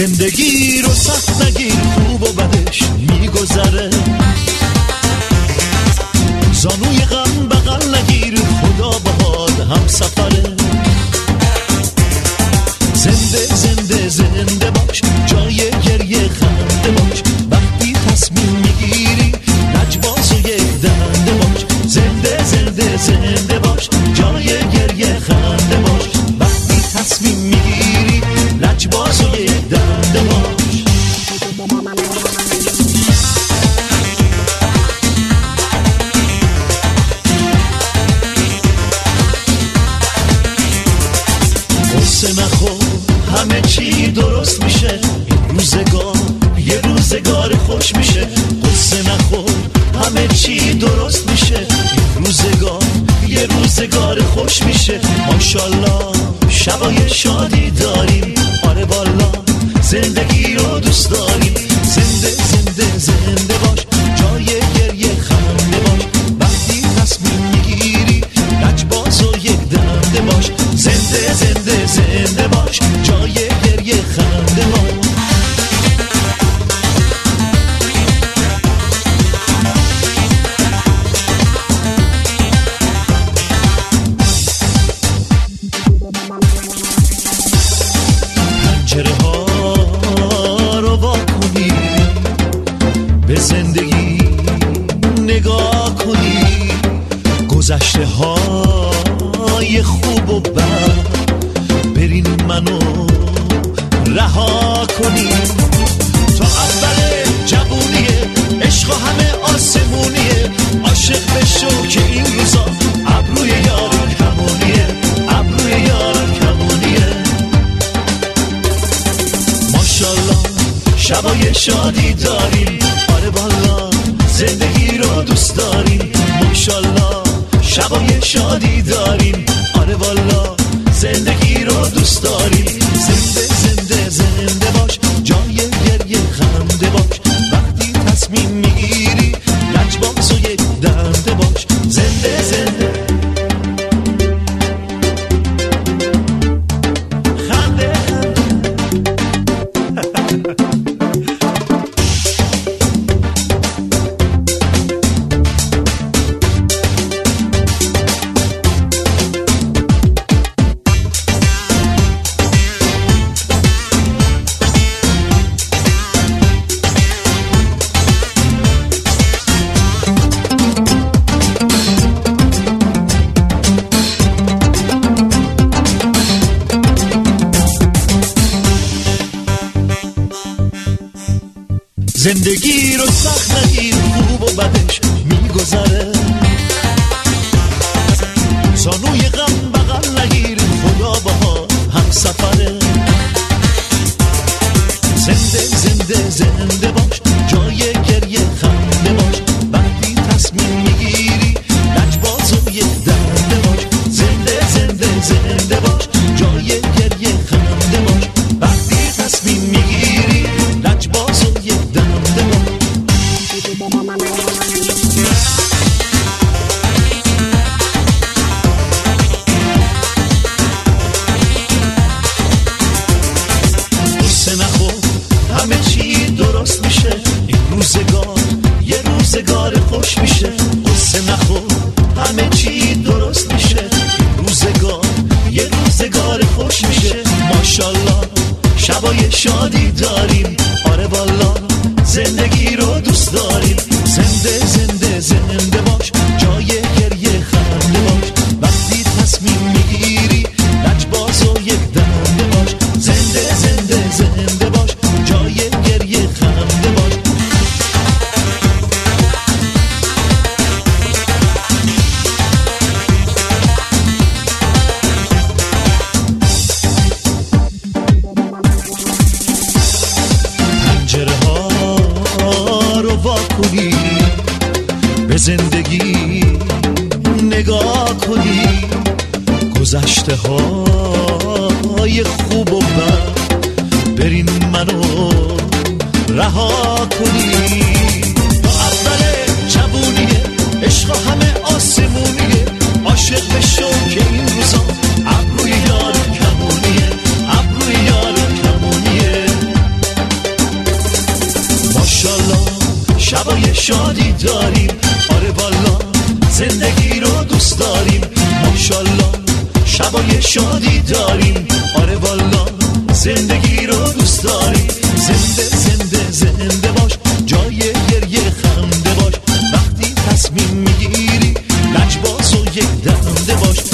زندگی رو سخت نگیر، خوب و بدش میگذره. زانوی غم بغل نگیر، خدا بهاد هم سفره. زنده زنده زنده باش، جای گریه خنده باش. وقتی تصمیم میگیری لجباز و یک دنده باش. زنده زنده زنده باش، جای گریه خنده باش. وقتی تصمیم میگیری لجباز و یک دنده باش. قصه نخور، همه چی درست میشه. این روزگار یه روزگار خوش میشه. قصه نخور، همه چی درست میشه. این روزگار یه روزگار خوش میشه. ماشاءالله شبای شادی داریم. آره والا زندگی رو دوست داریم. زنده زنده زنده باش، جای گریه خنده باش. وقتی تصمیم میگیری لجباز و یک دنده باش. زنده زنده زنده باش، جای گریه خنده باش. پنجره ها رو وا کنی، به زندگی نگاه کنی. گذشته های خوب و بد برین منو رها کنی. تا اول جوونیه، عشق و همه آسمونیه. عاشق بشو که این روزا ابروی یار کمونیه. ابروی یار کمونیه. ماشاءالله شبای شادی داریم. آره والا زندگی رو دوست داریم. ماشاءالله شبای شادی داریم. آره والا زندگی رو دوست داریم. زنده زنده زنده باش، جای گریه خنده باش. وقتی تصمیم میگیری لجباز و یک دنده باش. زنده زنده خنده زندگی رو سخت نگیر، خوب و بدش میگذره. زانوی غم بغل نگیر، خدا بها هم سفره. زنده زنده زنده باش، جای گریه خنده باش. وقتی تصمیم میگیری لجباز و یک دنده باش. زنده زنده زنده باش، جای گریه خنده باش. وقتی تصمیم میگیری لجباز و یک دنده باش. قصه نخور، همه چی درست میشه. این روزگار یه روزگار خوش میشه. قصه نخور، همه چی درست میشه. این روزگار یه روزگار خوش میشه. ماشاءالله شبای شادی داریم. آره والا زندگی رو دوست داریم. زنده زنده زنده باش، جای گریه خنده باش. وقتی تصمیم میگیری لجباز و یک دنده باش. زنده زنده زنده باش، جای گریه خنده باش. پنجره ها رو وا کنی، به زندگی نگاه کنی. گذشته های خوب و بد برین منو رها کنی. تا اول جوونیه، عشق و همه آسمونیه. عاشق بشو که این روزا ابروی یار کمونیه. ابروی یار کمونیه. شادی داریم. آره والا زندگی رو دوست داریم. زنده زنده زنده باش، جای گریه خنده باش. وقتی تصمیم میگیری لجباز و یک دنده باش.